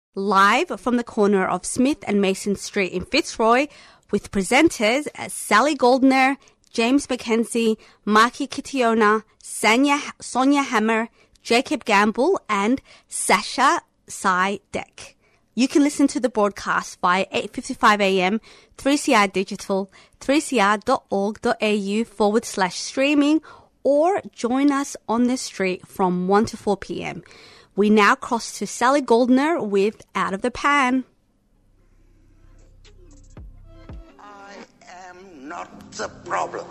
live from the corner of Smith and Mason Street in Fitzroy, with presenters Sally Goldner, James Mackenzie, Marky Kitiona, Sonia Hammer, Jacob Gamble, and Sasha Sai-Deck. You can listen to the broadcast via 8:55 a.m, 3CR Digital, 3cr.org.au/streaming, or join us on the street from 1 to 4 p.m. We now cross to Sally Goldner with Out of the Pan. I am not the problem.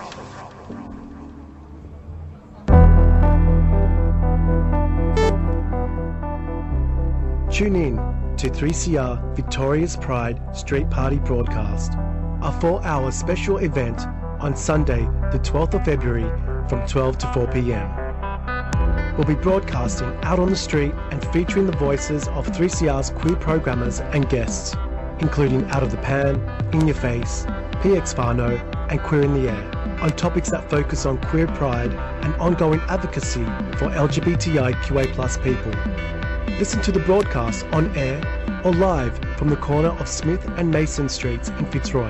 Tune in to 3CR Victoria's Pride Street Party broadcast, a 4-hour special event on Sunday, the 12th of February from 12 to 4 p.m. We'll be broadcasting out on the street and featuring the voices of 3CR's queer programmers and guests, including Out of the Pan, In Your Face, PX Whānau, and Queer in the Air, on topics that focus on queer pride and ongoing advocacy for LGBTIQA+ people. Listen to the broadcast on air or live from the corner of Smith and Mason Streets in Fitzroy.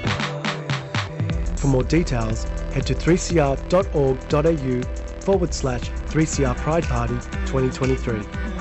For more details, head to 3cr.org.au/3CR Pride Party 2023.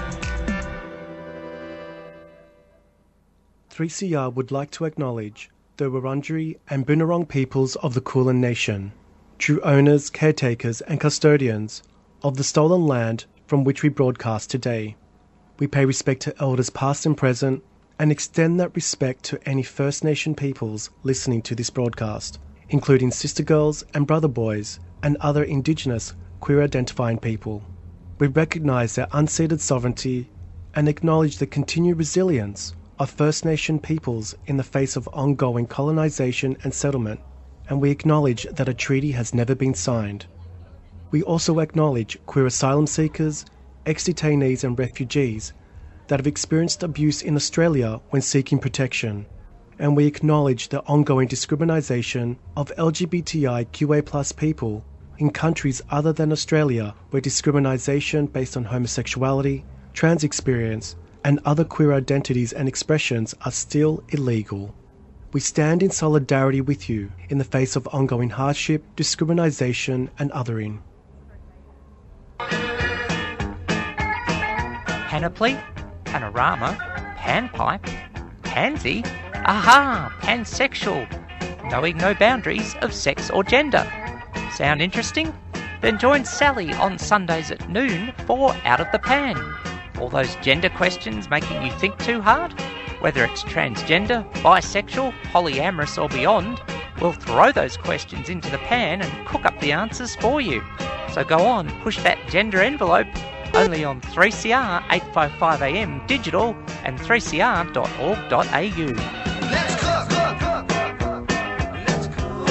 3CR would like to acknowledge the Wurundjeri and Boonwurrung peoples of the Kulin Nation, true owners, caretakers and custodians of the stolen land from which we broadcast today. We pay respect to elders past and present and extend that respect to any First Nation peoples listening to this broadcast, including sister girls and brother boys and other Indigenous queer identifying people. We recognise their unceded sovereignty and acknowledge the continued resilience of First Nation peoples in the face of ongoing colonisation and settlement, and we acknowledge that a treaty has never been signed. We also acknowledge queer asylum seekers, ex-detainees and refugees that have experienced abuse in Australia when seeking protection, and we acknowledge the ongoing discrimination of LGBTIQA+ people in countries other than Australia where discrimination based on homosexuality, trans experience, and other queer identities and expressions are still illegal. We stand in solidarity with you in the face of ongoing hardship, discrimination, and othering. Panoply, panorama, panpipe, pansy, aha, pansexual, knowing no boundaries of sex or gender. Sound interesting? Then join Sally on Sundays at noon for Out of the Pan. All those gender questions making you think too hard? Whether it's transgender, bisexual, polyamorous or beyond, we'll throw those questions into the pan and cook up the answers for you. So go on, push that gender envelope, only on 3CR 855am digital and 3cr.org.au. Let's cook. Let's cook.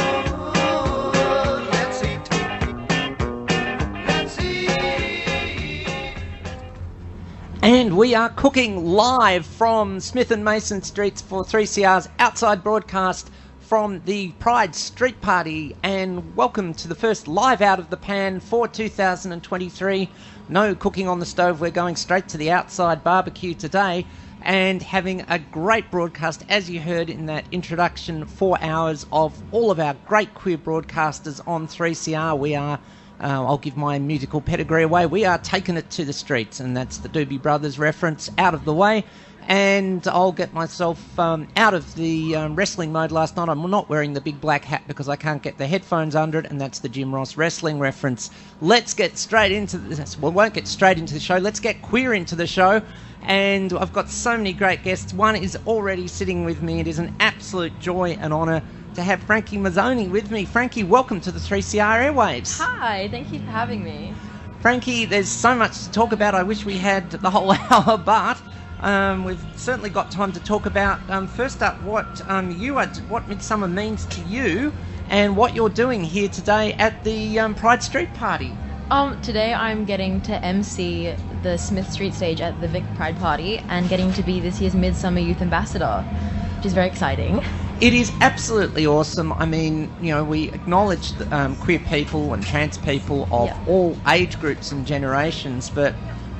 Let's eat. Let's eat. And we are cooking live from Smith and Mason Streets for 3CR's outside broadcast from the Pride Street Party, and welcome to the first live Out of the Pan for 2023. No cooking on the stove, we're going straight to the outside barbecue today and having a great broadcast, as you heard in that introduction, 4 hours of all of our great queer broadcasters on 3CR. We are, I'll give my musical pedigree away, we are taking it to the streets, and that's the Doobie Brothers reference out of the way. And I'll get myself out of the wrestling mode last night. I'm not wearing the big black hat because I can't get the headphones under it, and that's the Jim Ross wrestling reference. Let's get straight into this. Well, we won't get straight into the show. Let's get queer into the show. And I've got so many great guests. One is already sitting with me. It is an absolute joy and honour to have Frankie Mazzoni with me. Frankie, welcome to the 3CR airwaves. Hi, thank you for having me. Frankie, there's so much to talk about. I wish we had the whole hour, but we've certainly got time to talk about, first up, what Midsummer means to you and what you're doing here today at the Pride Street Party. Today I'm getting to MC the Smith Street stage at the Vic Pride Party and getting to be this year's Midsummer Youth Ambassador, which is very exciting. It is absolutely awesome. I mean, you know, we acknowledge queer people and trans people of all age groups and generations, but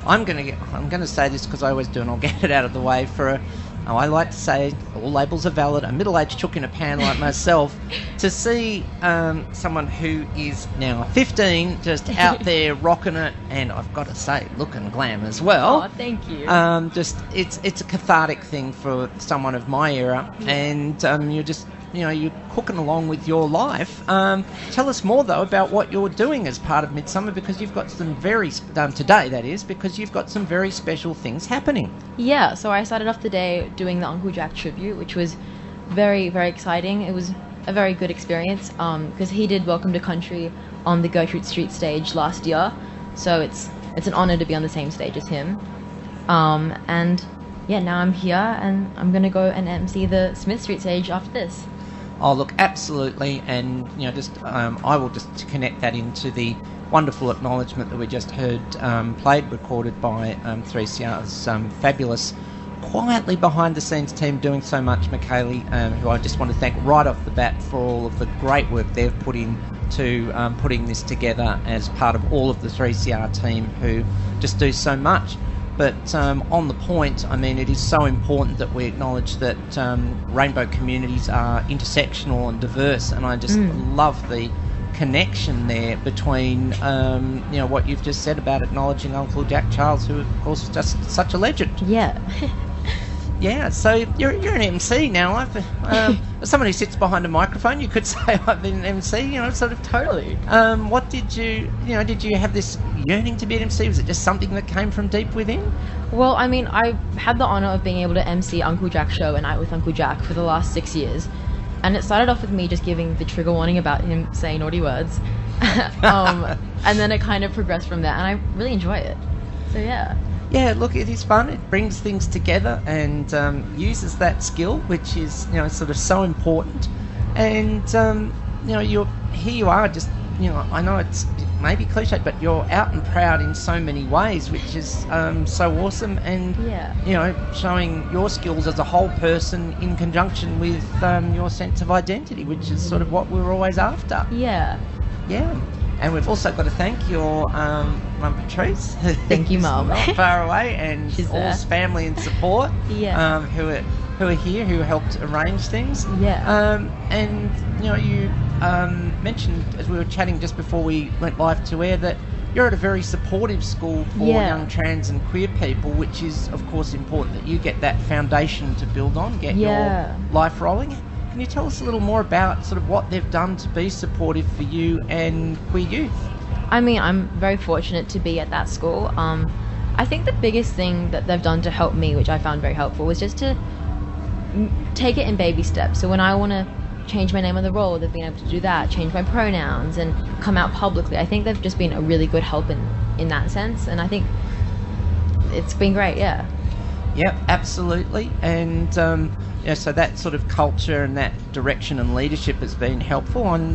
I'm gonna say this because I always do, and I'll get it out of the way. I like to say all labels are valid. A middle-aged chook in a pan like myself, to see someone who is now 15 just out there rocking it, and I've got to say, looking glam as well. Oh, thank you. It's a cathartic thing for someone of my era, and you're just, you're cooking along with your life. Tell us more, though, about what you're doing as part of Midsummer, because you've got some today, that is, because you've got some very special things happening. Yeah, so I started off the day doing the Uncle Jack tribute, which was very, very exciting. It was a very good experience because he did Welcome to Country on the Gertrude Street stage last year, so it's an honor to be on the same stage as him. And yeah, now I'm here and I'm going to go and MC the Smith Street stage after this. Oh, look, absolutely, and I will just connect that into the wonderful acknowledgement that we just heard recorded by 3CR's fabulous, quietly behind-the-scenes team doing so much, Michaeli, who I just want to thank right off the bat for all of the great work they've put in to putting this together as part of all of the 3CR team who just do so much. But on the point, I mean, it is so important that we acknowledge that rainbow communities are intersectional and diverse, and I just love the connection there between, what you've just said about acknowledging Uncle Jack Charles, who, of course, is just such a legend. Yeah. Yeah, so you're an MC now. As someone who sits behind a microphone, you could say I've been an MC, sort of. Totally. What did you have this yearning to be an MC? Was it just something that came from deep within? Well, I mean, I had the honour of being able to MC Uncle Jack's show, A Night with Uncle Jack, for the last 6 years. And it started off with me just giving the trigger warning about him saying naughty words. And then it kind of progressed from there, and I really enjoy it. So, yeah. Yeah, look, it is fun. It brings things together and uses that skill, which is, sort of so important. And, here you are just, I know it's maybe cliche, but you're out and proud in so many ways, which is so awesome. And, showing your skills as a whole person in conjunction with your sense of identity, which is sort of what we were always after. Yeah. Yeah. And we've also got to thank your Mum Patrice. Thank you, Mum. Not far away, and She's all's there. family and support. Yeah. Who are here, who helped arrange things. Yeah. And you mentioned as we were chatting just before we went live to air that you're at a very supportive school for young trans and queer people, which is of course important that you get that foundation to build on, get your life rolling. Can you tell us a little more about sort of what they've done to be supportive for you and queer youth? I mean, I'm very fortunate to be at that school. I think the biggest thing that they've done to help me, which I found very helpful, was just to take it in baby steps. So when I want to change my name on the roll, they've been able to do that, change my pronouns and come out publicly. I think they've just been a really good help in that sense, and I think it's been great, yeah. Yep, absolutely. And so that sort of culture and that direction and leadership has been helpful. And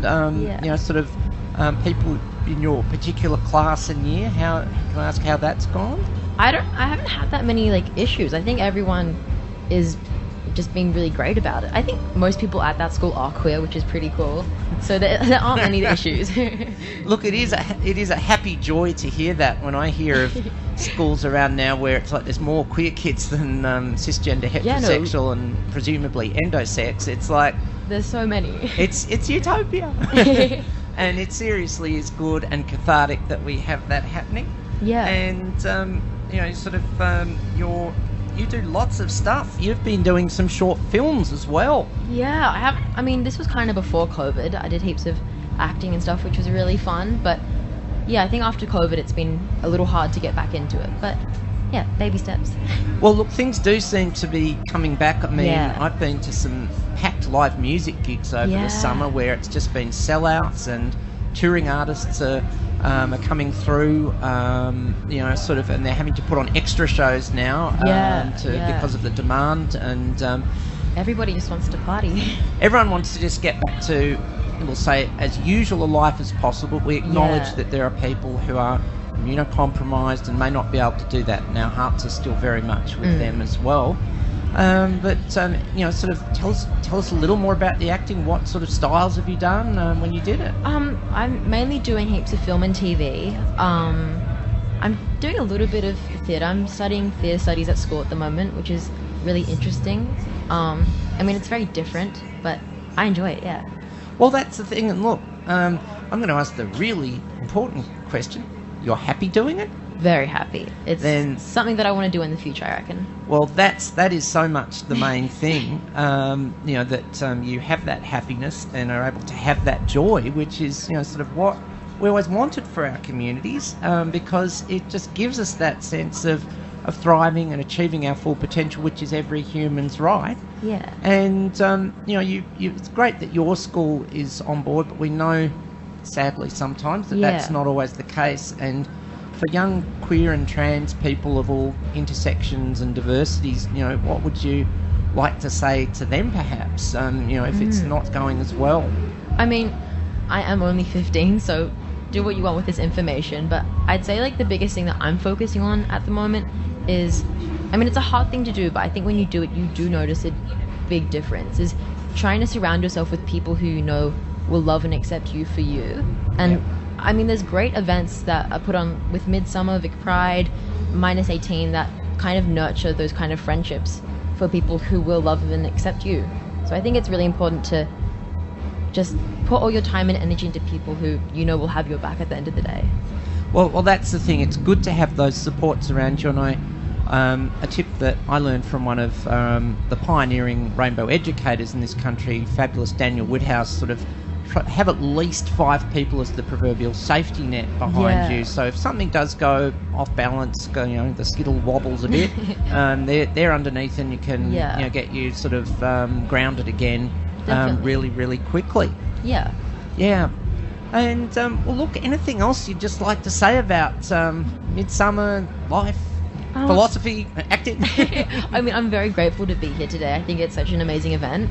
people in your particular class and year, can I ask how that's gone? I haven't had that many issues. I think everyone is just being really great about it. I think most people at that school are queer, which is pretty cool. So there aren't many issues. Look, it is a happy joy to hear that when I hear of schools around now where it's like there's more queer kids than cisgender heterosexual and presumably endosex. It's like there's so many. It's utopia. And it seriously is good and cathartic that we have that happening. Yeah. And you do lots of stuff. You've been doing some short films as well. Yeah, I have. I mean, this was kind of before COVID. I did heaps of acting and stuff, which was really fun. But yeah, I think after COVID, it's been a little hard to get back into it. But yeah, baby steps. Well, look, things do seem to be coming back. I mean, Yeah. I've been to some packed live music gigs over the summer where it's just been sellouts, and touring artists are coming through, and they're having to put on extra shows now because of the demand, and Everybody just wants to party. everyone wants to just get back to, we'll say, as usual a life as possible. We acknowledge that there are people who are immunocompromised and may not be able to do that, and our hearts are still very much with them as well. But sort of tell us a little more about the acting. What sort of styles have you done when you did it? I'm mainly doing heaps of film and TV. I'm doing a little bit of theatre. I'm studying theatre studies at school at the moment, which is really interesting. I mean, it's very different, but I enjoy it, yeah. Well, that's the thing. And look, I'm going to ask the really important question. You're happy doing it? Very happy. It's Then- something that I want to do in the future, I reckon. Well, that is so much the main thing, that you have that happiness and are able to have that joy, which is, sort of what we always wanted for our communities, because it just gives us that sense of thriving and achieving our full potential, which is every human's right. Yeah. And, it's great that your school is on board, but we know, sadly, sometimes that's Yeah. not always the case. And for young queer and trans people of all intersections and diversities, what would you like to say to them, perhaps, if it's not going as well? I mean, I am only 15, so do what you want with this information, but I'd say like the biggest thing that I'm focusing on at the moment is, I mean, it's a hard thing to do, but I think when you do it, you do notice a big difference, is trying to surround yourself with people who you know will love and accept you for you. And I mean, there's great events that are put on with Midsummer, Vic Pride, Minus 18 that kind of nurture those kind of friendships for people who will love and accept you. So I think it's really important to just put all your time and energy into people who you know will have your back at the end of the day. Well, that's the thing. It's good to have those supports around you. And a tip that I learned from one of the pioneering rainbow educators in this country, fabulous Daniel Woodhouse, sort of have at least 5 people as the proverbial safety net behind Yeah. you. So if something does go off balance, the skittle wobbles a bit, they're underneath, and you can Yeah. get you sort of grounded again Definitely. really, really quickly. Yeah. Yeah. And, well, look, anything else you'd just like to say about Midsummer, life, philosophy, acting? I mean, I'm very grateful to be here today. I think it's such an amazing event.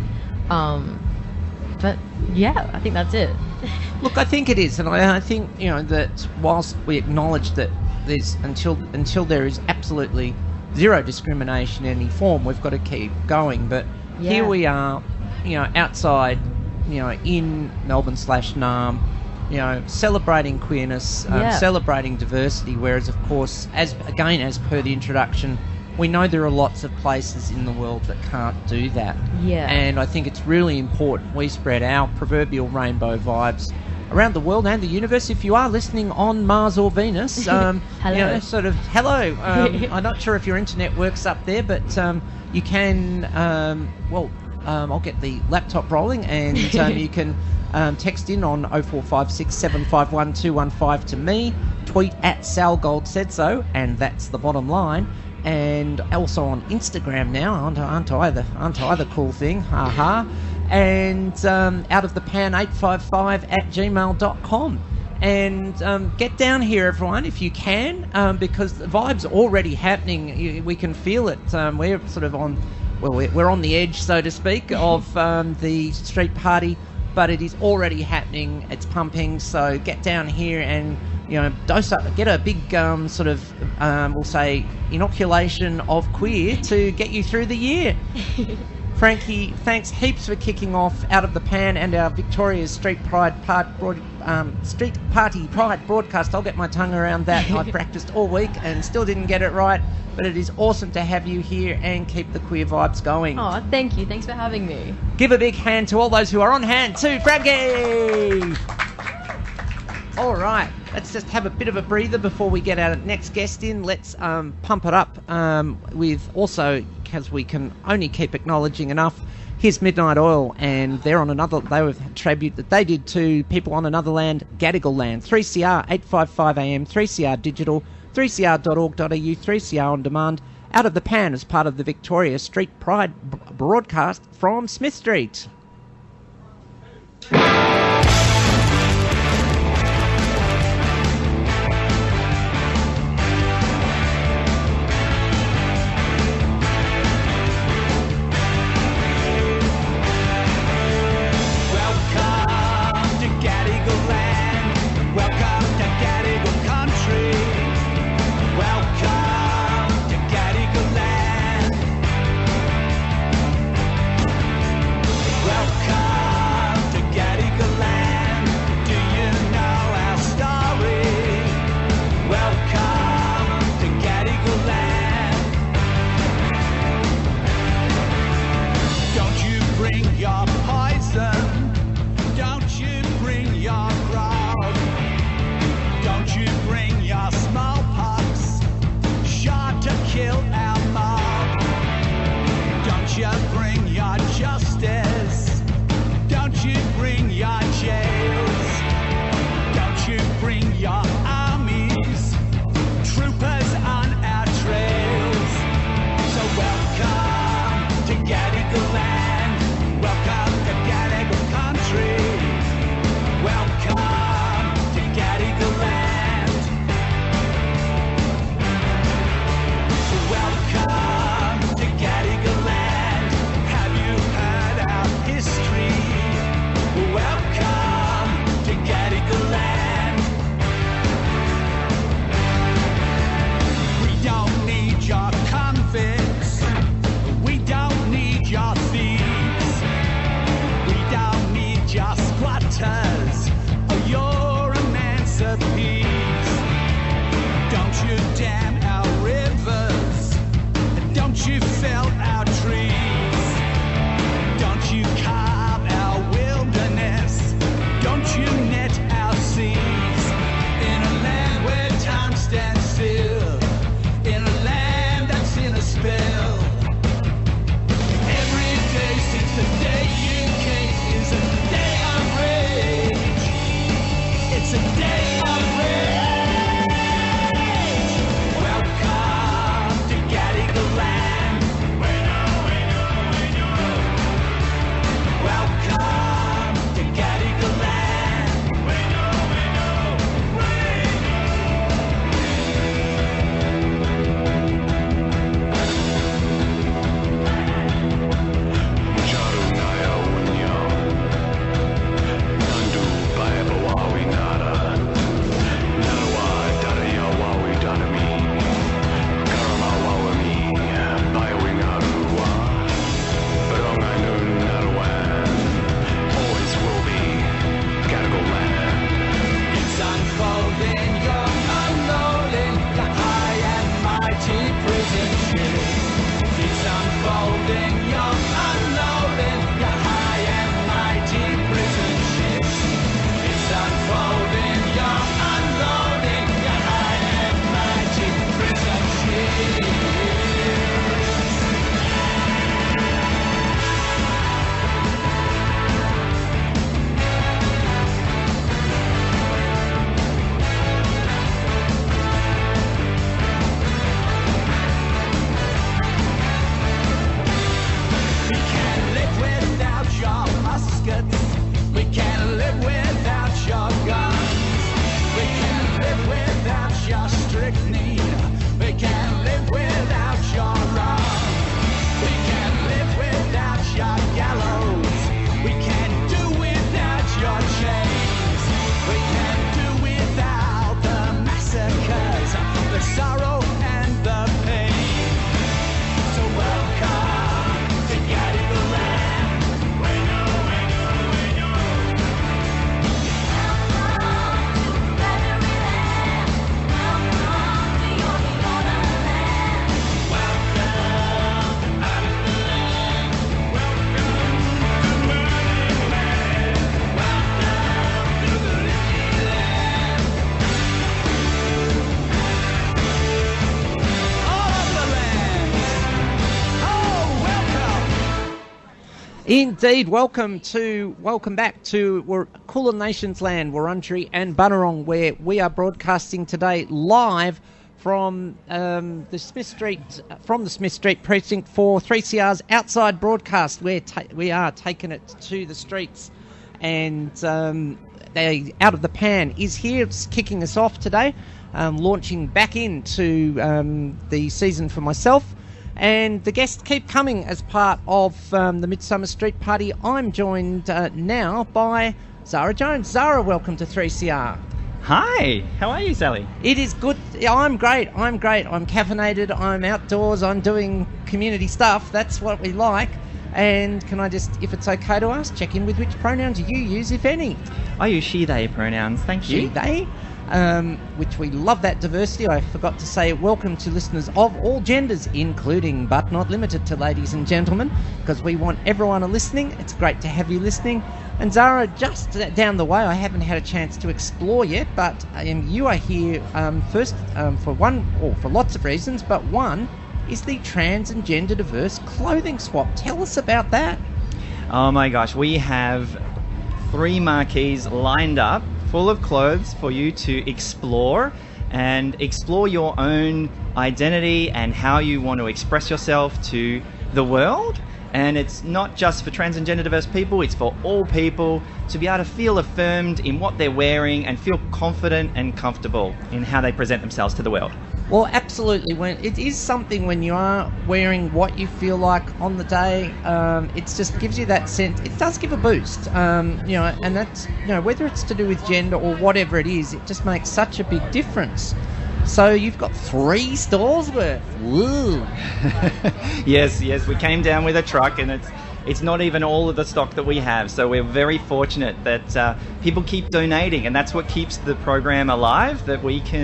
But yeah, I think that's it. Look, I think it is, and I think, that whilst we acknowledge that there's until there is absolutely zero discrimination in any form, we've got to keep going. But Yeah. here we are, outside, in Melbourne/Naarm, celebrating queerness, Yeah. celebrating diversity, whereas, of course, as per the introduction, we know there are lots of places in the world that can't do that. Yeah. And I think it's really important we spread our proverbial rainbow vibes around the world and the universe. If you are listening on Mars or Venus, Hello. hello. I'm not sure if your internet works up there, but you can, I'll get the laptop rolling, and you can text in on 0456 751 215 to me, tweet at Salgold said so, and that's the bottom line. And also on Instagram now, aren't I the cool thing? Ha. And out of the pan 855@gmail.com. And get down here, everyone, if you can, because the vibe's already happening. We can feel it. We're sort of on, we're on the edge, so to speak, of the street party, but it is already happening. It's pumping. So get down here and dose up, get a big we'll say inoculation of queer to get you through the year. Frankie, thanks heaps for kicking off Out of the Pan and our Victoria's Street Party Pride broadcast. I'll get my tongue around that. I practiced all week and still didn't get it right, but it is awesome to have you here and keep the queer vibes going. Oh, thank you. Thanks for having me. Give a big hand to all those who are on hand too. Frankie! All right, let's just have a bit of a breather before we get our next guest in. Let's pump it up with also, because we can only keep acknowledging enough, here's Midnight Oil, and they were a tribute that they did to people on another land, Gadigal land. 3CR 855 AM, 3CR digital, 3cr.org.au, 3CR on demand. Out of the Pan as part of the Victoria Street Pride broadcast from Smith Street. Welcome to Gadigal land. Welcome to Gadigal country. Welcome to Gadigal land. you fell our trees? Don't you carve our wilderness? Don't you net our seas? In a land where time stands still, in a land that's in a spell. Every day since the day you came is a day of rage. It's a day of rage. Welcome to Gadigal land. Welcome to Gadigal land. It's unfolding, you're unloading your high and mighty prison ship. It's unfolding, you're unloading your high and mighty prison ship. It's unfolding, you're unloading your high and mighty prison ship. We can't live without your muskets. We can't live without your guns. We can't live without your strychnine. We can't live without your rum. We can't live without your gallows. We can't do without your chains. We can't do without the massacres, the sorrow and the pain. So welcome to Gadigal land. All of the lands. Oh, welcome. Indeed, welcome back to Kulin Nations land, Wurundjeri and Bunurong, where we are broadcasting today live from the Smith Street precinct for 3CR's outside broadcast. We are taking it to the streets, and Out of the Pan is here. It's kicking us off today, launching back into the season for myself. And the guests keep coming as part of the Midsummer Street Party. I'm joined now by Zara Jones. Zara, welcome to 3CR. Hi, how are you, Sally? It is good. I'm great. I'm caffeinated. I'm outdoors. I'm doing community stuff. That's what we like. And can I just, if it's okay to ask, check in with which pronouns you use, if any? I use she, they pronouns, thank you. She, they, which we love that diversity. I forgot to say welcome to listeners of all genders, including but not limited to ladies and gentlemen, because we want everyone listening. It's great to have you listening. And Zara, just down the way, I haven't had a chance to explore yet, but you are here first for lots of reasons, but one is the trans and gender diverse clothing swap. Tell us about that. Oh my gosh, we have 3 marquees lined up full of clothes for you to explore your own identity and how you want to express yourself to the world. And it's not just for trans and gender diverse people, it's for all people to be able to feel affirmed in what they're wearing and feel confident and comfortable in how they present themselves to the world. Well, absolutely. When it is something when you are wearing what you feel like on the day, it just gives you that sense. It does give a boost, and that's, whether it's to do with gender or whatever it is, it just makes such a big difference. So you've got 3 stores worth. Woo! Yes, we came down with a truck, and it's not even all of the stock that we have. So we're very fortunate that people keep donating, and that's what keeps the program alive, that we can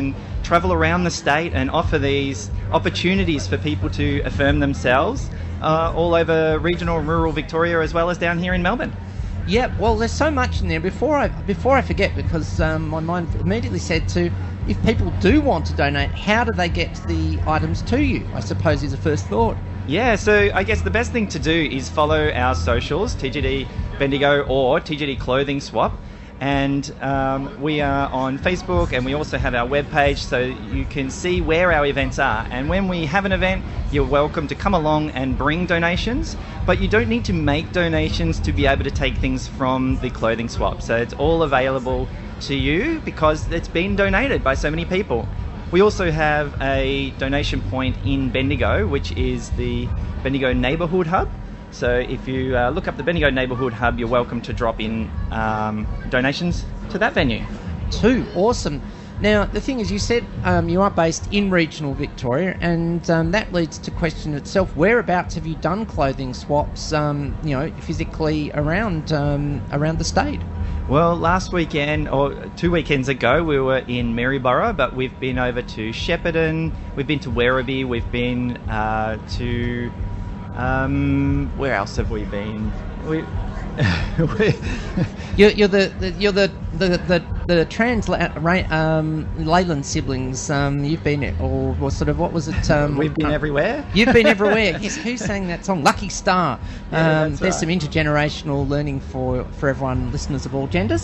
travel around the state and offer these opportunities for people to affirm themselves all over regional and rural Victoria, as well as down here in Melbourne. Yeah, well, there's so much in there. Before I forget, because my mind immediately said to, if people do want to donate, how do they get the items to you? I suppose is the first thought. Yeah, so I guess the best thing to do is follow our socials, TGD Bendigo or TGD Clothing Swap. And we are on Facebook, and we also have our webpage, so you can see where our events are. And when we have an event, you're welcome to come along and bring donations, but you don't need to make donations to be able to take things from the clothing swap. So it's all available to you because it's been donated by so many people. We also have a donation point in Bendigo, which is the Bendigo Neighbourhood Hub. So if you look up the Bendigo Neighbourhood Hub, you're welcome to drop in donations to that venue. Too awesome. Now, the thing is, you said you are based in regional Victoria, and that leads to question itself. Whereabouts have you done clothing swaps, physically around the state? Well, last weekend, or 2 weekends ago, we were in Maryborough, but we've been over to Shepparton, we've been to Werribee, we've been to... where else have we been? You're the trans Leyland siblings. You've been, or sort of, what was it? We've been everywhere. You've been everywhere. Yes. Who sang that song? Lucky Star. Yeah, there's right. some intergenerational learning for everyone, listeners of all genders,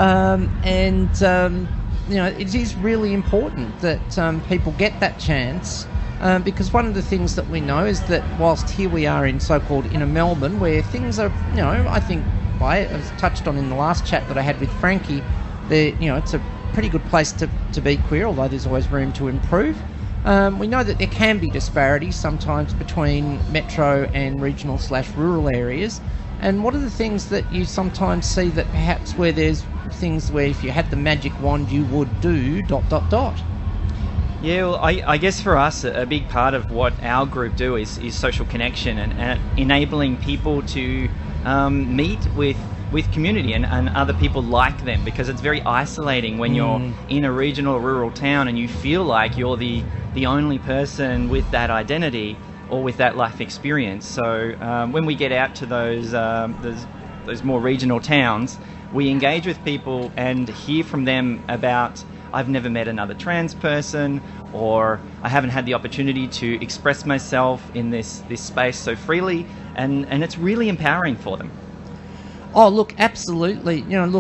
it is really important that people get that chance. Because one of the things that we know is that whilst here we are in so-called inner Melbourne, where things are, I think I was touched on in the last chat that I had with Frankie, it's a pretty good place to be queer, although there's always room to improve. We know that there can be disparities sometimes between metro and regional/rural areas. And what are the things that you sometimes see that perhaps where there's things where if you had the magic wand you would do ... Yeah, well, I guess for us, a big part of what our group do is social connection and enabling people to meet with community and other people like them, because it's very isolating when you're in a regional or rural town and you feel like you're the only person with that identity or with that life experience. So when we get out to those more regional towns, we engage with people and hear from them about, I've never met another trans person, or I haven't had the opportunity to express myself in this space so freely, and it's really empowering for them. Oh, look, absolutely.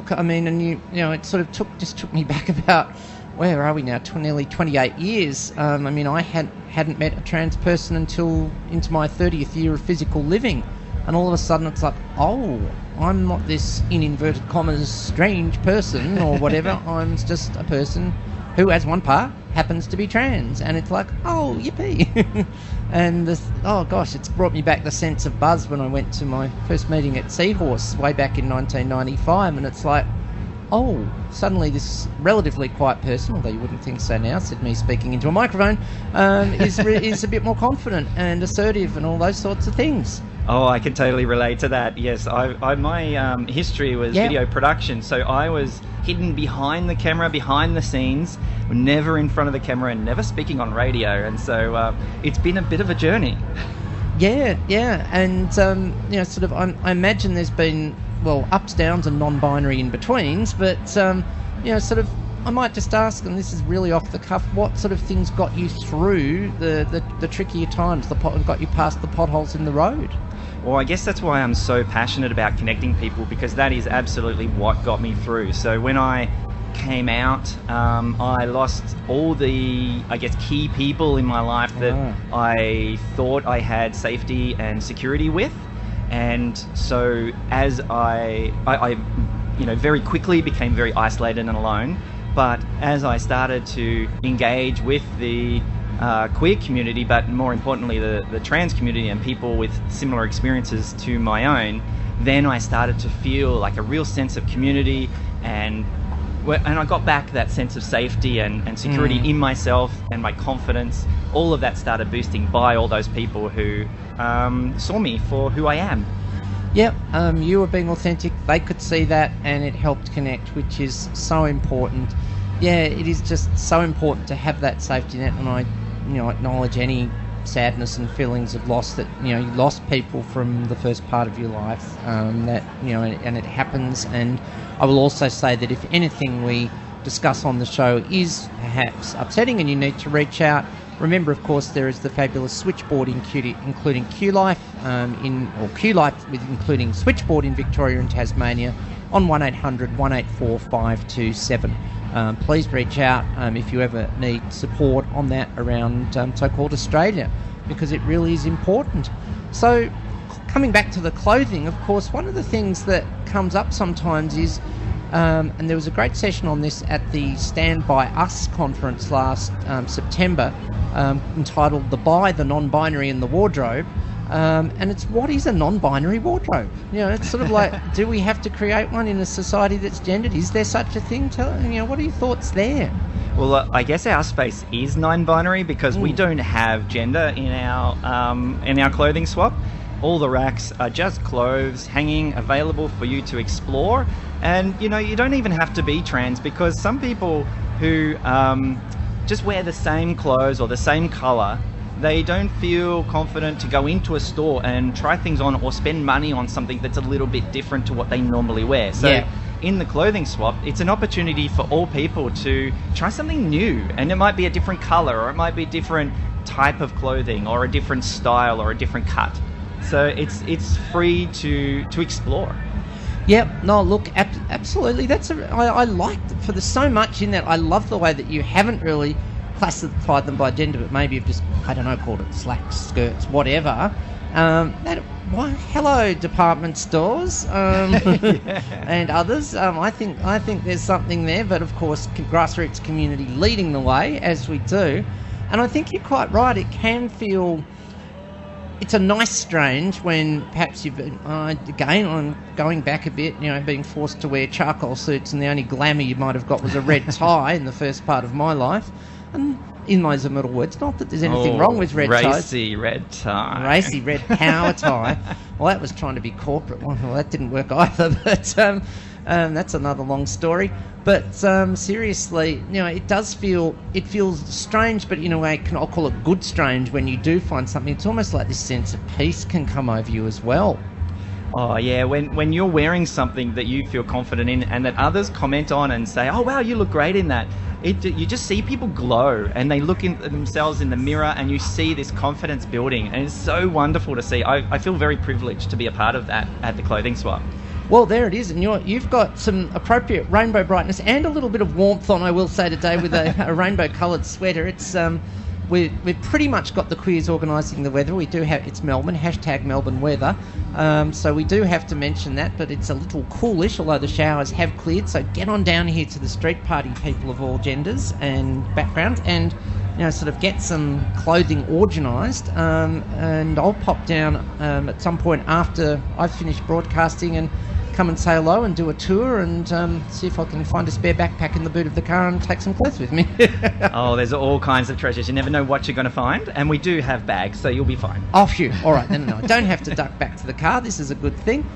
It sort of took me back about, where are we now? Nearly 28 years. I hadn't met a trans person until into my 30th year of physical living, and all of a sudden it's like, oh, I'm not this, in inverted commas, strange person or whatever. I'm just a person who, as one part, happens to be trans. And it's like, oh, yippee. And it's brought me back the sense of buzz when I went to my first meeting at Seahorse way back in 1995. And it's like, oh, suddenly this relatively quiet person, although you wouldn't think so now, said me speaking into a microphone, is a bit more confident and assertive and all those sorts of things. Oh, I can totally relate to that. Yes, my history was video production, so I was hidden behind the camera, behind the scenes, never in front of the camera, and never speaking on radio. And so it's been a bit of a journey. Yeah, and I imagine there's been ups, downs, and non-binary in betweens, but I might just ask, and this is really off the cuff, what sort of things got you through the trickier times, got you past the potholes in the road? Well, I guess that's why I'm so passionate about connecting people, because that is absolutely what got me through. So when I came out, I lost all the, key people in my life that I thought I had safety and security with. And so as I very quickly became very isolated and alone. But as I started to engage with the queer community, but more importantly the trans community and people with similar experiences to my own, then I started to feel like a real sense of community, and I got back that sense of safety and security in myself, and my confidence. All of that started boosting by all those people who saw me for who I am. Yep, you were being authentic, they could see that, and it helped connect, which is so important. it is just so important to have that safety net, and I acknowledge any sadness and feelings of loss that you lost people from the first part of your life. And it happens. And I will also say that if anything we discuss on the show is perhaps upsetting and you need to reach out, remember, of course, there is the fabulous switchboard including QLife including switchboard in Victoria and Tasmania on 1800 184 527. Please reach out if you ever need support on that around so-called Australia, because it really is important. So, coming back to the clothing, of course, one of the things that comes up sometimes is, and there was a great session on this at the Stand By Us conference last September, entitled "The Bi, the Non-Binary and the Wardrobe." And it's, what is a non-binary wardrobe? It's sort of like, do we have to create one in a society that's gendered? Is there such a thing? What are your thoughts there? Well, I guess our space is non-binary because we don't have gender in our clothing swap. All the racks are just clothes hanging available for you to explore. And, you don't even have to be trans, because some people who just wear the same clothes or the same colour, they don't feel confident to go into a store and try things on or spend money on something that's a little bit different to what they normally wear. So in the clothing swap, it's an opportunity for all people to try something new. And it might be a different colour, or it might be a different type of clothing, or a different style, or a different cut. So it's free to explore. Yep. No, look, absolutely. I like, for there's so much in that. I love the way that you haven't really classified them by gender, but maybe you've just, called it slacks, skirts, whatever. Hello, department stores and others. I think there's something there, but of course, grassroots community leading the way, as we do. And I think you're quite right. It can feel, it's a nice strange when perhaps you've been, again, I'm going back a bit, being forced to wear charcoal suits, and the only glamour you might have got was a red tie in the first part of my life. And in those immortal words, not that there's anything wrong with red ties. Racy red tie. Racy red power tie. Well, that was trying to be corporate. Well, that didn't work either, but that's another long story. But seriously, it feels strange, but in a way, I'll call it good strange when you do find something. It's almost like this sense of peace can come over you as well. Oh, yeah, when you're wearing something that you feel confident in and that others comment on and say, oh, wow, you look great in that. You just see people glow, and they look at themselves in the mirror, and you see this confidence building, and it's so wonderful to see. I feel very privileged to be a part of that at the clothing swap. Well, there it is, and you've got some appropriate rainbow brightness and a little bit of warmth on, I will say, today with a rainbow-coloured sweater. It's we've pretty much got the queers organising the weather. We do have, it's Melbourne, #Melbourne weather. So we do have to mention that, but it's a little coolish, although the showers have cleared. So get on down here to the street party, people of all genders and backgrounds, and sort of get some clothing organised. And I'll pop down at some point after I've finished broadcasting and come and say hello and do a tour and see if I can find a spare backpack in the boot of the car and take some clothes with me. Oh, there's all kinds of treasures. You never know what you're going to find, and we do have bags, so you'll be fine. Oh, phew. All right, then no, I don't have to duck back to the car. This is a good thing.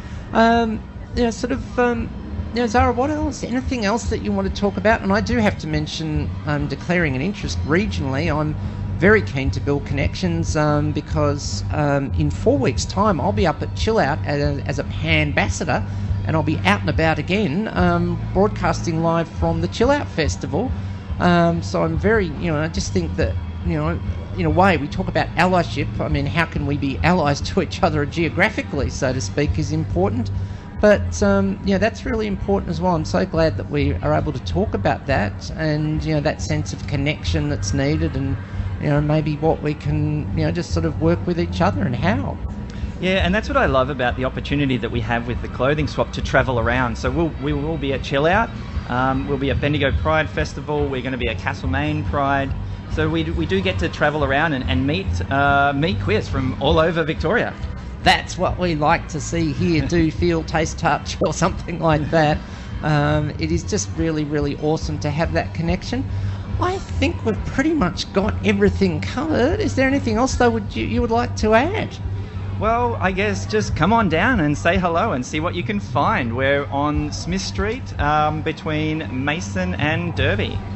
Zara, what else? Anything else that you want to talk about? And I do have to mention declaring an interest regionally. I'm very keen to build connections because in 4 weeks' time I'll be up at Chill Out as a PAN ambassador, and I'll be out and about again broadcasting live from the Chill Out Festival. So I'm very, I just think that, in a way, we talk about allyship. I mean, how can we be allies to each other geographically, so to speak, is important. But, that's really important as well. I'm so glad that we are able to talk about that and, that sense of connection that's needed and, maybe what we can, just sort of work with each other and how. Yeah, and that's what I love about the opportunity that we have with the clothing swap to travel around. So we will be at Chill Out, we'll be at Bendigo Pride Festival, we're going to be at Castlemaine Pride. So we do get to travel around and meet queers from all over Victoria. That's what we like to see here, do, feel, taste, touch, or something like that. It is just really, really awesome to have that connection. I think we've pretty much got everything covered. Is there anything else, though, you would like to add? Well, I guess just come on down and say hello and see what you can find. We're on Smith Street between Mason and Derby.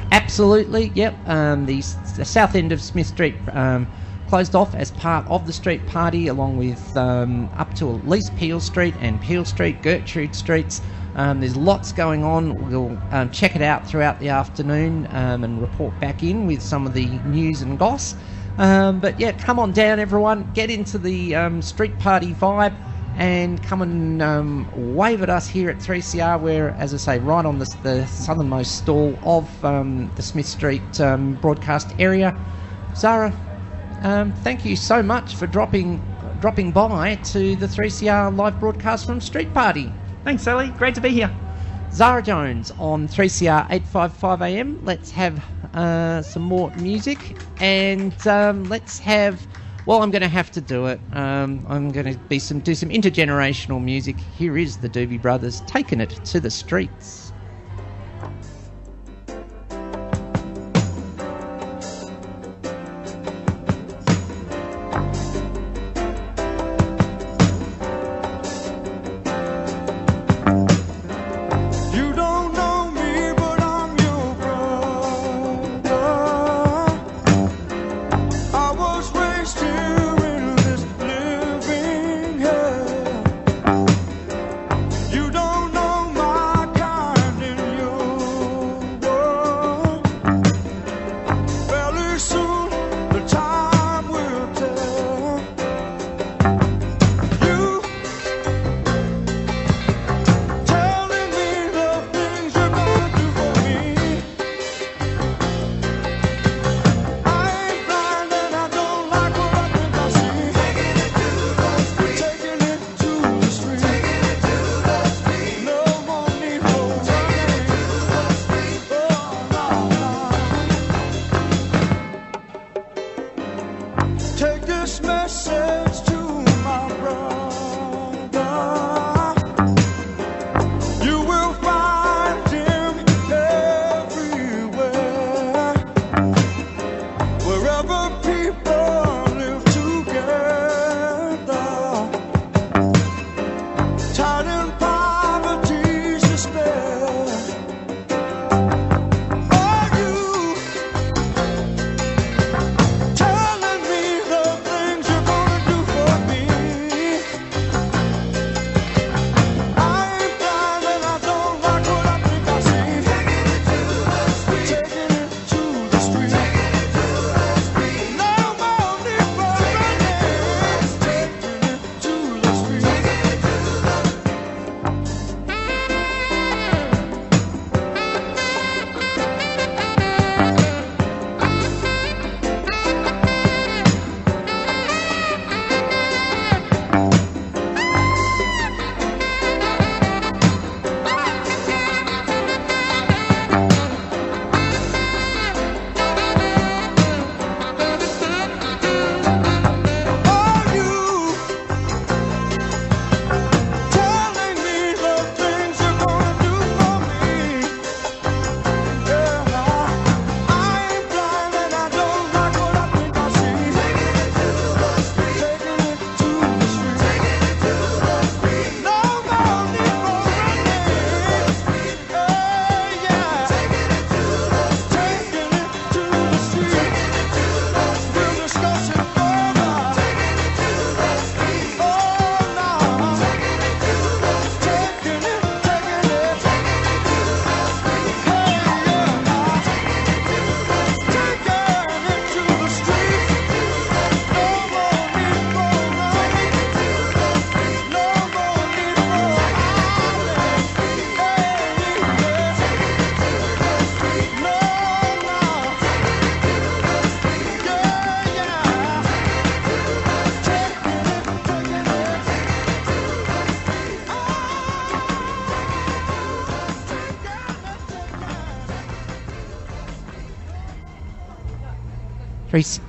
Absolutely, yep. The south end of Smith Street closed off as part of the street party, along with up to at least Peel Street and Peel Street, Gertrude Streets. There's lots going on. We'll check it out throughout the afternoon and report back in with some of the news and goss. But yeah, come on down, everyone. Get into the street party vibe and come and wave at us here at 3CR. We're, as I say, right on the southernmost stall of the Smith Street broadcast area. Zara, thank you so much for dropping by to the 3CR live broadcast from Street Party. Thanks, Sally. Great to be here. Zara Jones on 3CR 855 AM. Let's have some more music, and let's have... Well, I'm going to have to do it. I'm going to do some intergenerational music. Here is the Doobie Brothers, Taking It to the Streets. Three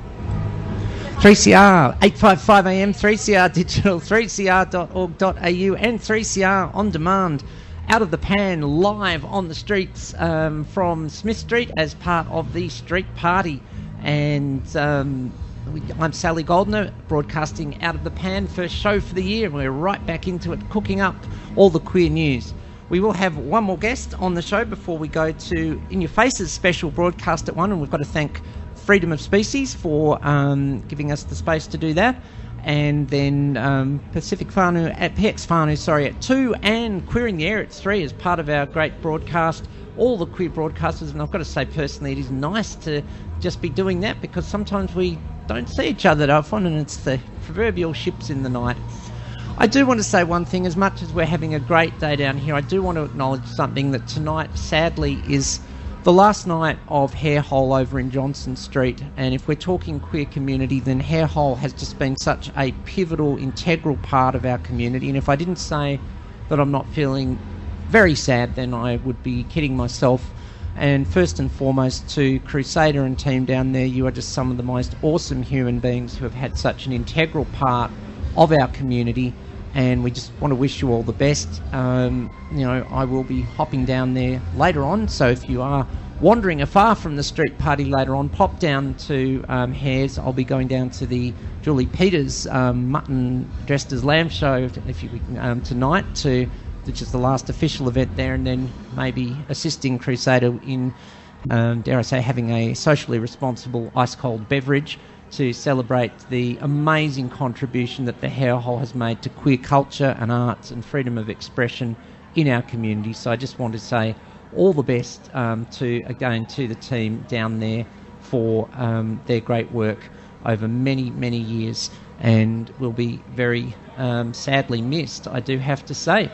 3CR 855 AM, 3CR Digital, 3cr.org.au and 3CR On Demand, out of the pan, live on the streets from Smith Street as part of the Street Party. And I'm Sally Goldner, broadcasting out of the pan, first show for the year, and we're right back into it, cooking up all the queer news. We will have one more guest on the show before we go to In Your Face's special broadcast at 1, and we've got to thank Freedom of Species for giving us the space to do that. And then PX Whānau at 2, and Queer in the Air at 3 as part of our great broadcast. All the queer broadcasters, and I've got to say personally, it is nice to just be doing that, because sometimes we don't see each other that often, and it's the proverbial ships in the night. I do want to say one thing. As much as we're having a great day down here, I do want to acknowledge something, that tonight, sadly, is the last night of Hare Hole over in Johnson Street. And if we're talking queer community, then Hare Hole has just been such a pivotal, integral part of our community. And if I didn't say that I'm not feeling very sad, then I would be kidding myself. And first and foremost, to Crusader and team down there, you are just some of the most awesome human beings who have had such an integral part of our community, and we just want to wish you all the best. I will be hopping down there later on, so if you are wandering afar from the street party later on, pop down to Hares. I'll be going down to the Julie Peters mutton dressed as lamb show tonight, which is the last official event there, and then maybe assisting Crusader in, dare I say, having a socially responsible ice-cold beverage to celebrate the amazing contribution that the Hare Hole has made to queer culture and arts and freedom of expression in our community. So I just want to say all the best to the team down there for their great work over many, many years, and will be very sadly missed, I do have to say.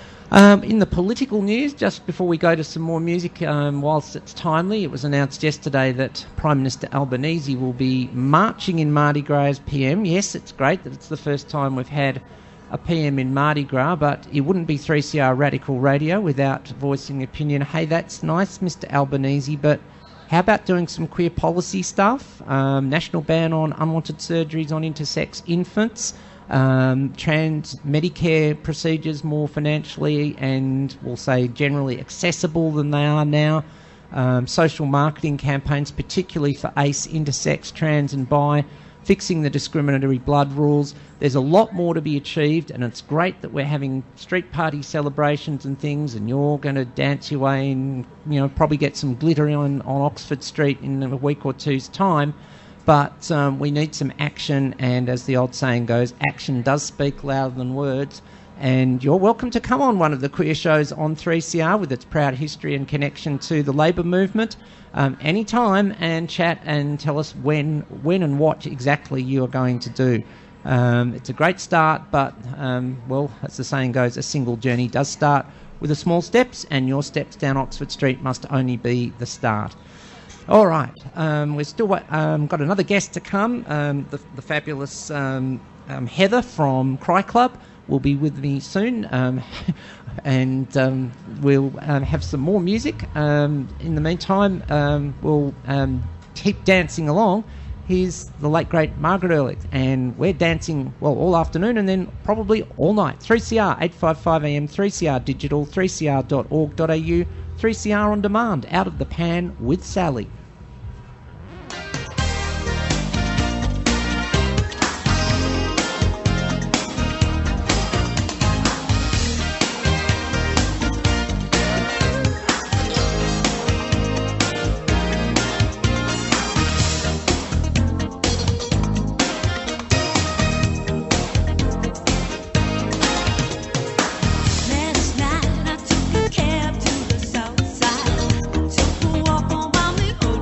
In the political news, just before we go to some more music, whilst it's timely, it was announced yesterday that Prime Minister Albanese will be marching in Mardi Gras as PM. Yes, it's great that it's the first time we've had a PM in Mardi Gras, but it wouldn't be 3CR Radical Radio without voicing opinion. Hey, that's nice, Mr. Albanese, but how about doing some queer policy stuff? National ban on unwanted surgeries on intersex infants. Trans Medicare procedures more financially and we'll say generally accessible than they are now. Social marketing campaigns, particularly for ACE, intersex, trans and bi, fixing the discriminatory blood rules. There's a lot more to be achieved, and it's great that we're having street party celebrations and things, and you're going to dance your way and probably get some glitter on Oxford Street in a week or two's time. But we need some action, and as the old saying goes, action does speak louder than words. And you're welcome to come on one of the queer shows on 3CR with its proud history and connection to the Labour movement anytime, and chat and tell us when and what exactly you are going to do. It's a great start, but, as the saying goes, a single journey does start with the small steps, and your steps down Oxford Street must only be the start. All right, we've still got another guest to come. The fabulous Heather from Cry Club will be with me soon, and we'll have some more music. In the meantime, we'll keep dancing along. Here's the late, great Margaret Ehrlich, and we're dancing, all afternoon and then probably all night. 3CR, 855 AM, 3CR Digital, 3cr.org.au, 3CR On Demand, Out of the Pan with Sally. Last night I took a cab to the south side, took a walk on by me.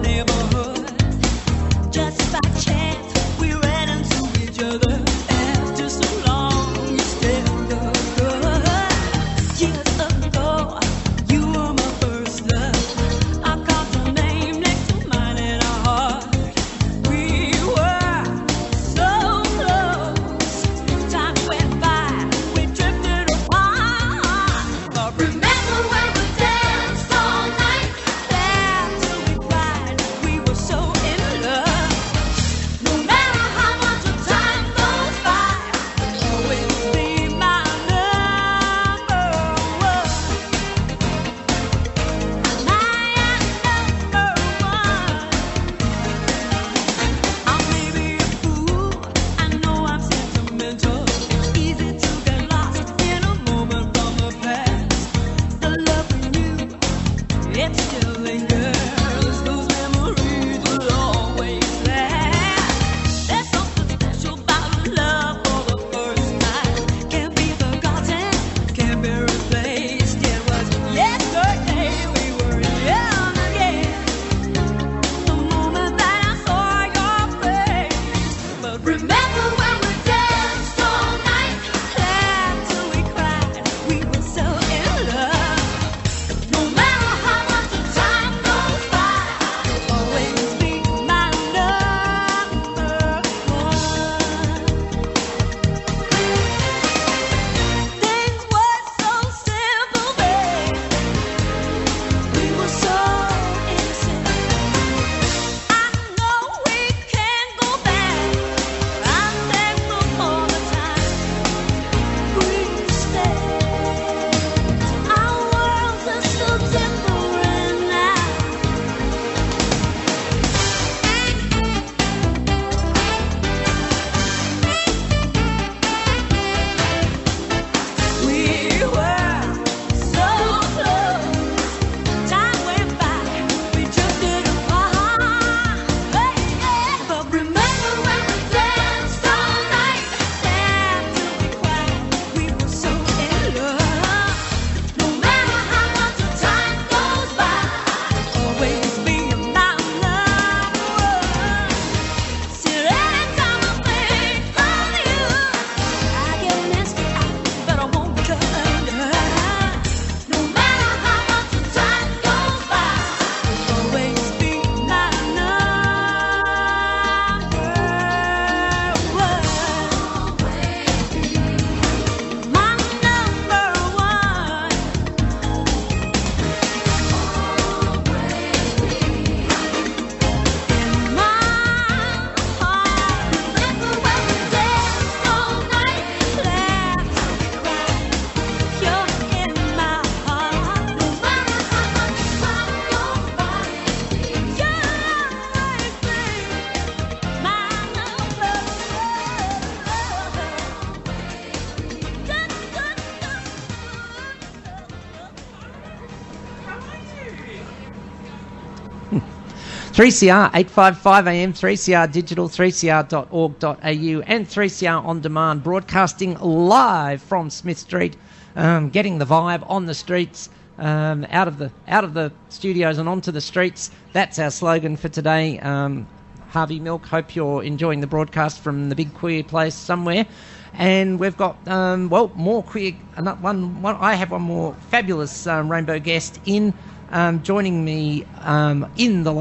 3CR 855 AM, 3CR Digital, 3cr.org.au, and 3CR On Demand, broadcasting live from Smith Street, getting the vibe on the streets, out of the studios and onto the streets. That's our slogan for today. Harvey Milk, hope you're enjoying the broadcast from the big queer place somewhere. And we've got, more queer. I have one more fabulous rainbow guest in, joining me in the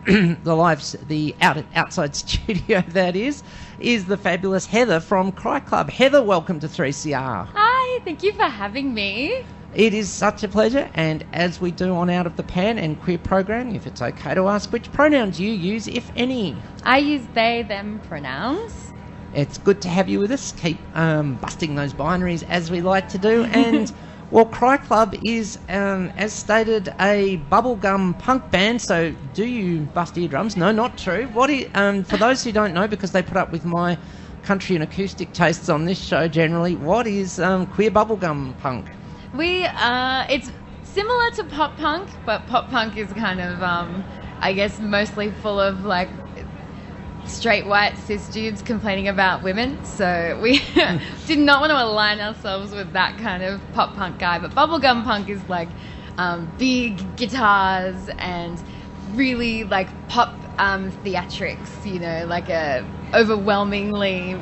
outside studio. That is the fabulous Heather from Cry Club. Heather, welcome to 3CR. Hi, thank you for having me. It is such a pleasure, and as we do on Out of the Pan and Queer Programming, if it's okay to ask, which pronouns you use, if any? I use they, them pronouns. It's good to have you with us. Keep busting those binaries as we like to do. And, well, Cry Club is, as stated, a bubblegum punk band, so do you bust eardrums? No, not true. For those who don't know, because they put up with my country and acoustic tastes on this show generally, what is queer bubblegum punk? It's similar to pop punk, but pop punk is kind of, I guess, mostly full of, like, straight white cis dudes complaining about women. So we did not want to align ourselves with that kind of pop punk guy. But bubblegum punk is, like, big guitars and really, like, pop theatrics, you know, like a overwhelmingly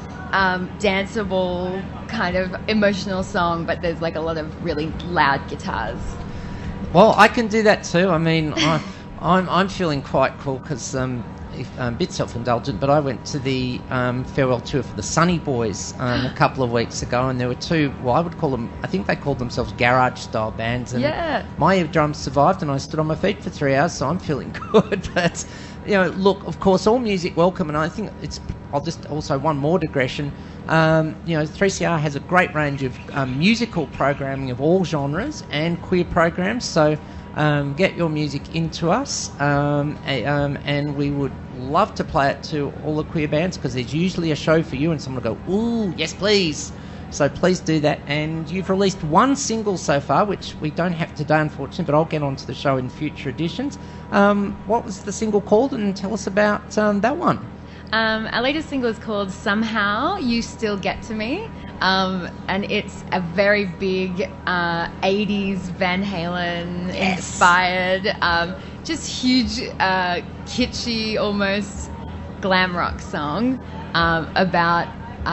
danceable kind of emotional song, but there's like a lot of really loud guitars. Well, I can do that too. I mean, I'm feeling quite cool because a bit self-indulgent, but I went to the farewell tour for the Sunny Boys a couple of weeks ago, and there were two, well, I would call them, I think they called themselves garage-style bands, and my eardrums survived, and I stood on my feet for 3 hours, so I'm feeling good. But, you know, look, of course, all music welcome, and I think I'll just also one more digression. 3CR has a great range of musical programming of all genres and queer programs, so get your music into us, and we would love to play it to all the queer bands, because there's usually a show for you and someone will go, ooh, yes please. So please do that. And you've released one single so far, which we don't have today unfortunately, but I'll get onto the show in future editions. What was the single called, and tell us about that one? Our latest single is called Somehow You Still Get to Me, and it's a very big 80s Van Halen inspired, just huge, kitschy, almost glam rock song about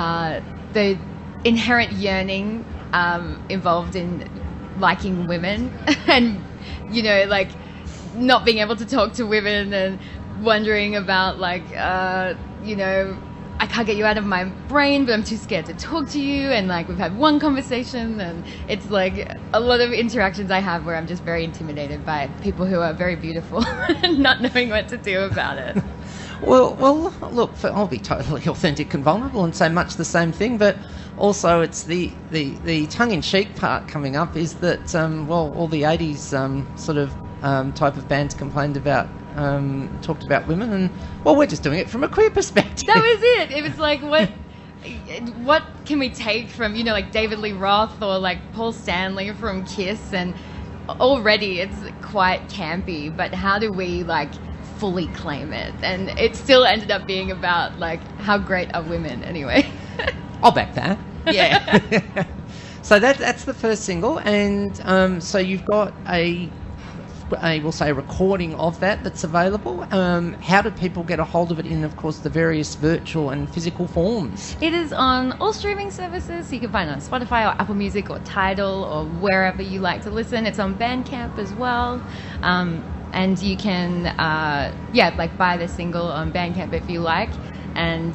the inherent yearning involved in liking women and, you know, like not being able to talk to women and wondering about, like, you know, I can't get you out of my brain, but I'm too scared to talk to you. And, like, we've had one conversation, and it's, like, a lot of interactions I have where I'm just very intimidated by people who are very beautiful and not knowing what to do about it. Well, look, I'll be totally authentic and vulnerable and say much the same thing, but also it's the tongue-in-cheek part coming up is that, all the 80s sort of type of bands complained about, talked about women, and, well, we're just doing it from a queer perspective. That was it. It was like, what can we take from, you know, like David Lee Roth or like Paul Stanley from Kiss, and already it's quite campy, but how do we, like, fully claim it? And it still ended up being about, like, how great are women anyway. I'll back that. Yeah. So that's the first single, and so you've got a recording of that's available. How do people get a hold of it in, of course, the various virtual and physical forms? It is on all streaming services, so you can find it on Spotify or Apple Music or Tidal or wherever you like to listen. It's on Bandcamp as well. And you can, buy the single on Bandcamp if you like. And,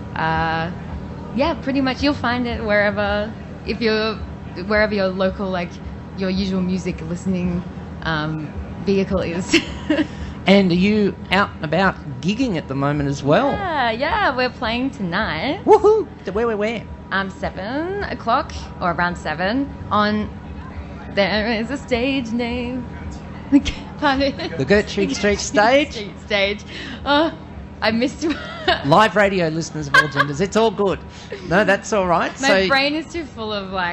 pretty much you'll find it wherever your local, like, your usual music listening vehicle is. And are you out and about gigging at the moment as well? Yeah, we're playing tonight. Woohoo! Where? 7 o'clock, or around 7, on, there is a stage name. The Gertrude Street stage? Stage. Oh, I missed you. Live radio listeners of all genders, it's all good. No, that's all right. My brain is too full of, like,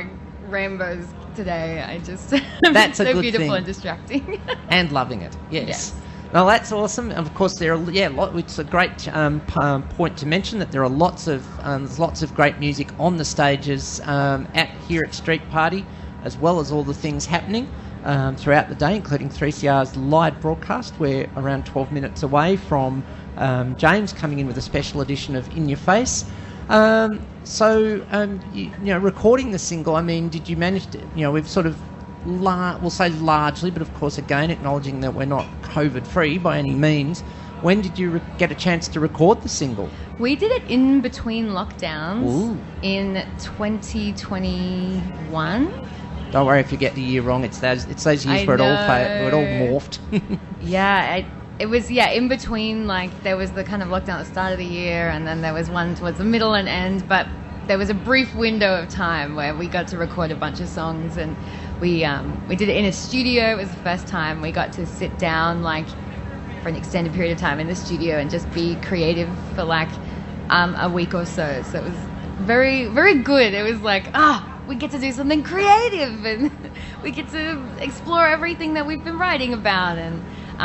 rainbows today. I just... That's so a good beautiful thing. And distracting. And loving it, yes. Well, that's awesome. Of course, it's a great point to mention that there are there's lots of great music on the stages here at Street Party, as well as all the things happening throughout the day, including 3CR's live broadcast. We're around 12 minutes away from James coming in with a special edition of In Your Face. Recording the single, I mean, did you manage to, we've sort of, we'll say largely, but of course, again, acknowledging that we're not COVID-free by any means. When did you get a chance to record the single? We did it in between lockdowns. Ooh. In 2021. Don't worry if you get the year wrong. It's those years where it all morphed. Yeah, it was in between. Like, there was the kind of lockdown at the start of the year, and then there was one towards the middle and end. But there was a brief window of time where we got to record a bunch of songs, and we did it in a studio. It was the first time we got to sit down for an extended period of time in the studio and just be creative for a week or so. So it was very, very good. It was we get to do something creative, and we get to explore everything that we've been writing about. And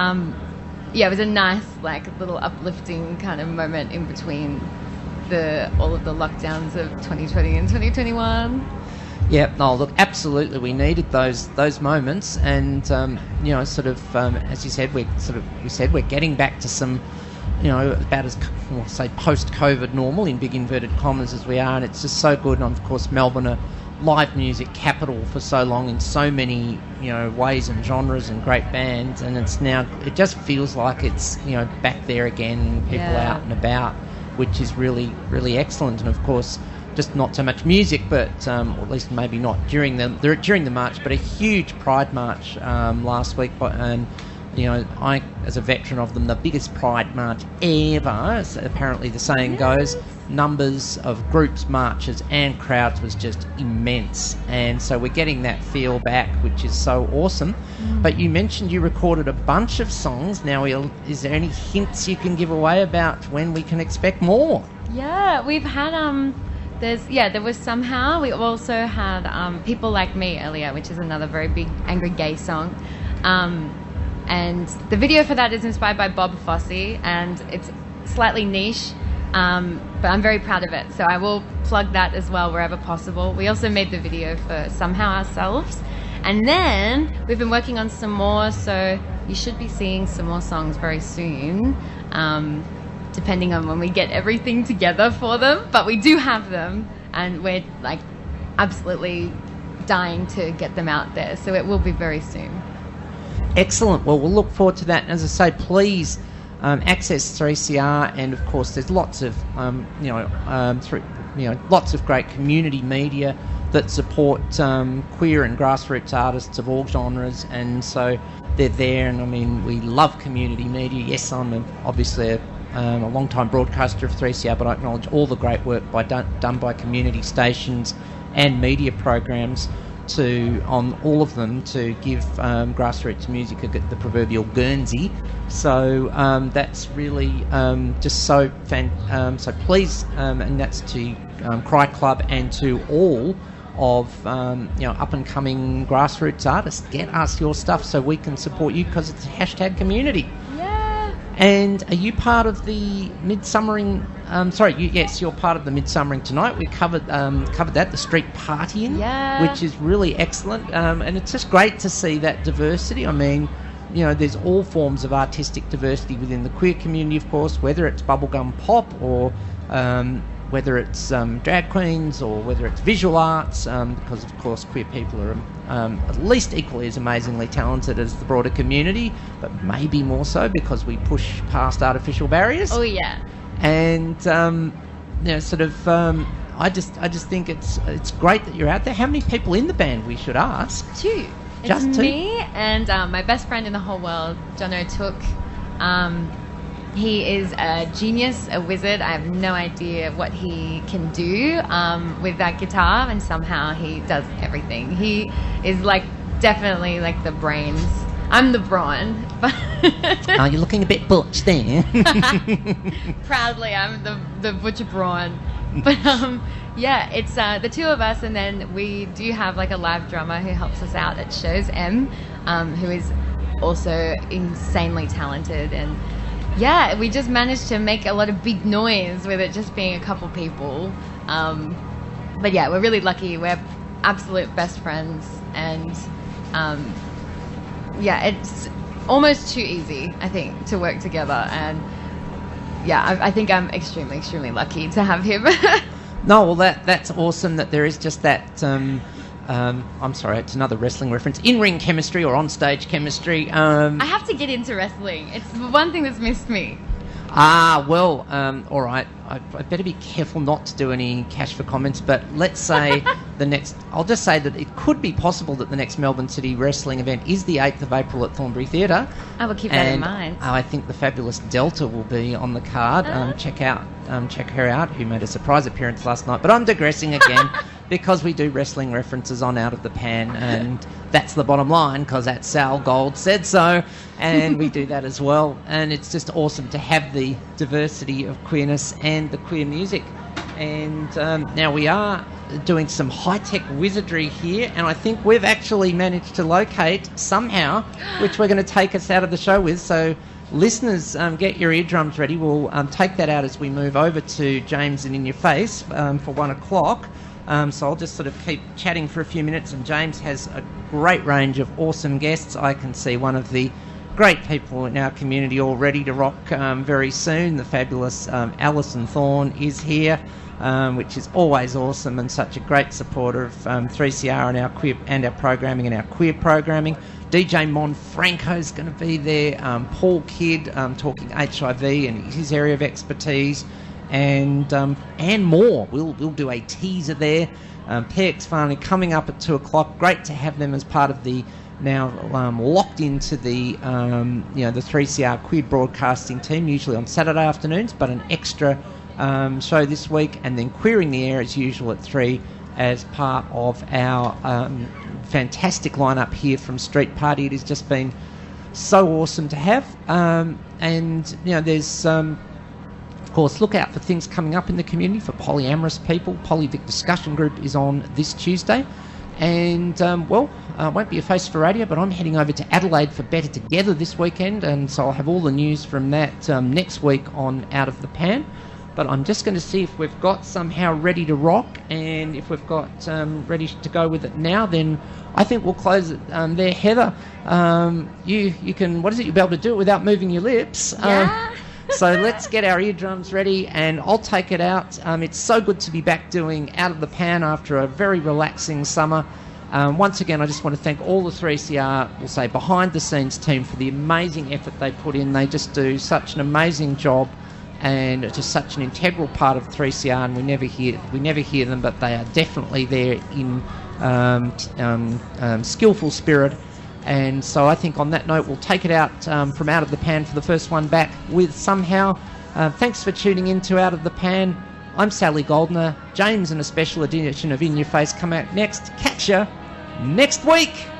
it was a nice little uplifting kind of moment in between all of the lockdowns of 2020 and 2021. Yeah, no, look, absolutely, we needed those moments, and as you said, we're getting back to some, about as post-COVID normal in big inverted commas as we are, and it's just so good. And of course, Melbourne, a live music capital for so long in so many ways and genres and great bands, and it just feels like it's back there again, people out and about, which is really, really excellent. And of course, just not so much music, but or at least maybe not during the march, but a huge Pride march last week. And I, as a veteran of them, the biggest Pride march ever, as apparently the saying goes. Numbers of groups, marches, and crowds was just immense, and so we're getting that feel back, which is so awesome. But you mentioned you recorded a bunch of songs. Now, is there any hints you can give away about when we can expect more? Yeah, we've had there was Somehow. We also had People Like Me earlier, which is another very big angry gay song. And the video for that is inspired by Bob Fosse, and it's slightly niche, but I'm very proud of it. So I will plug that as well wherever possible. We also made the video for Somehow ourselves. And then we've been working on some more, so you should be seeing some more songs very soon, depending on when we get everything together for them. But we do have them, and we're absolutely dying to get them out there. So it will be very soon. Excellent. Well, we'll look forward to that. As I say, please access 3CR, and of course, there's lots of lots of great community media that support queer and grassroots artists of all genres, and so they're there. And I mean, we love community media. Yes, I'm obviously a long-time broadcaster of 3CR, but I acknowledge all the great work done by community stations and media programs on all of them to give grassroots music the proverbial Guernsey. So that's really just so so please, and that's to Cry Club and to all of up and coming grassroots artists. Get us your stuff so we can support you, because it's a #community. And are you part of the Midsummering? Yes, you're part of the Midsummering tonight. We covered that, the street partying, which is really excellent. And it's just great to see that diversity. I mean, there's all forms of artistic diversity within the queer community, of course, whether it's bubblegum pop or whether it's drag queens or whether it's visual arts, because, of course, queer people are at least equally as amazingly talented as the broader community, but maybe more so because we push past artificial barriers. Oh, yeah. And, I just think it's great that you're out there. How many people in the band, we should ask? 2. Just it's 2? Me and my best friend in the whole world, John O'Toole. He is a genius, a wizard. I have no idea what he can do with that guitar, and somehow he does everything. He is definitely the brains. I'm the brawn. Oh, you're looking a bit butch there. Proudly, I'm the butcher brawn. But it's the two of us, and then we do have a live drummer who helps us out at shows, M, who is also insanely talented, and yeah, we just managed to make a lot of big noise with it just being a couple people. But yeah, we're really lucky. We're absolute best friends, and yeah, it's almost too easy, I think, to work together. And yeah, I think I'm extremely, extremely lucky to have him. No, well, that's awesome that there is just that. I'm sorry, it's another wrestling reference. In-ring chemistry or on-stage chemistry. I have to get into wrestling. It's the one thing that's missed me. Well, all right. I better be careful not to do any cash for comments, but let's say I'll just say that it could be possible that the next Melbourne City wrestling event is the 8th of April at Thornbury Theatre. I will keep that in mind. I think the fabulous Delta will be on the card. Check her out, who made a surprise appearance last night. But I'm digressing again because we do wrestling references on Out of the Pan, and that's the bottom line because that Sal Gold said so, and we do that as well. And it's just awesome to have the diversity of queerness and the queer music. And now we are doing some high-tech wizardry here, and I think we've actually managed to locate somehow, which we're going to take us out of the show with. So listeners, get your eardrums ready. We'll take that out as we move over to James and In Your Face for 1 o'clock. So I'll just sort of keep chatting for a few minutes, and James has a great range of awesome guests. I can see one of the great people in our community all ready to rock very soon. The fabulous Alison Thorne is here, which is always awesome and such a great supporter of 3CR and our queer and our programming and our queer programming. DJ Mon Franco's going to be there. Paul Kidd talking HIV and his area of expertise, and more. We'll do a teaser there. PX finally coming up at 2 o'clock. Great to have them as part of the now locked into the the 3CR queer broadcasting team, usually on Saturday afternoons, but an extra show this week, and then Queering the Air as usual at 3 as part of our fantastic lineup here from Street Party. It has just been so awesome to have, and there's of course, look out for things coming up in the community for polyamorous people. Polyvic Discussion Group is on this Tuesday. And, won't be a face for radio, but I'm heading over to Adelaide for Better Together this weekend, and so I'll have all the news from that next week on Out of the Pan. But I'm just going to see if we've got somehow ready to rock, and if we've got ready to go with it now, then I think we'll close it there. Heather, you can, what is it, you'll be able to do it without moving your lips. Yeah. So let's get our eardrums ready, and I'll take it out. It's so good to be back doing Out of the Pan after a very relaxing summer. Once again, I just want to thank all the 3CR, we'll say, behind-the-scenes team for the amazing effort they put in. They just do such an amazing job, and it's just such an integral part of 3CR, and we never hear them, but they are definitely there in skillful spirit. And so I think on that note, we'll take it out from Out of the Pan for the first one back with Somehow. Thanks for tuning in to Out of the Pan. I'm Sally Goldner. James and a special edition of In Your Face come out next. Catch ya next week.